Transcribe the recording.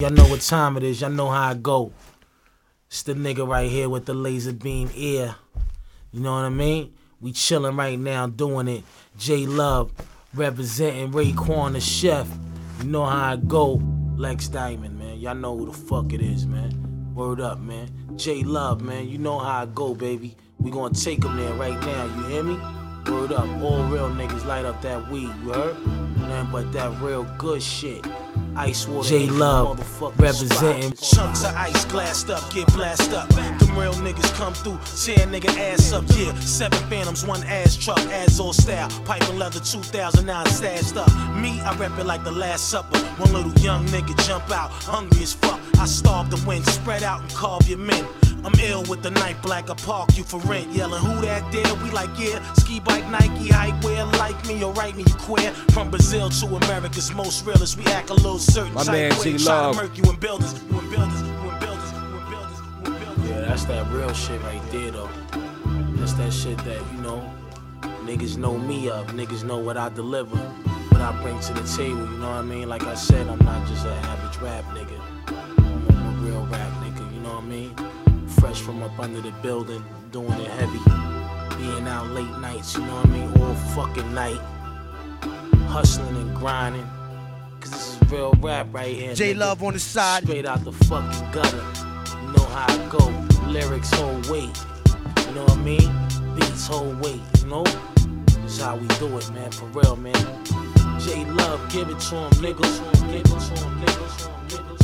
Y'all know what time it is, y'all know how I go. It's the nigga right here with the laser beam ear. You know what I mean? We chillin' right now doing it. J Love representing Raekwon the Chef. You know how I go. Lex Diamond, man. Y'all know who the fuck it is, man. Word up, man. J Love, man. You know how I go, baby. We gonna take them there right now, you hear me? Word up. All real niggas light up that weed, you heard? Nothing but that real good shit. Ice water, J Love representing. Chunks of ice glassed up, get blasted up. Them real niggas come through, tear nigga ass up, yeah. 7 Phantoms, 1 ass truck, Azor style. Pipe and leather 2009 stashed up. Me, I rep it like the Last Supper. One little young nigga jump out, hungry as fuck. I starve the wind, spread out and carve your men. I'm ill with the night black, I park you for rent. Yelling, who that there? We like, yeah. Ski bike, Nike, hype wear, like me or write me, you queer. From Brazil to America's most realest, we act a little certain My type man way. J Try Love. to murk you in buildings. Yeah, that's that real shit right there, though. That's that shit that, you know, niggas know me of. Niggas know what I deliver, what I bring to the table, you know what I mean? Like I said, I'm not just an average rap nigga. I'm a real rap nigga, you know what I mean? Fresh from up under the building, doing it heavy. Being out late nights, you know what I mean? All fucking night. Hustling and grinding. Cause this is real rap right here. J nigga. Love on the side. Straight out the fucking gutter. You know how I go. Lyrics hold weight. You know what I mean? Beats hold weight, you know? This is how we do it, man. For real, man. J Love, give it to him, niggas. Give it to him, niggas.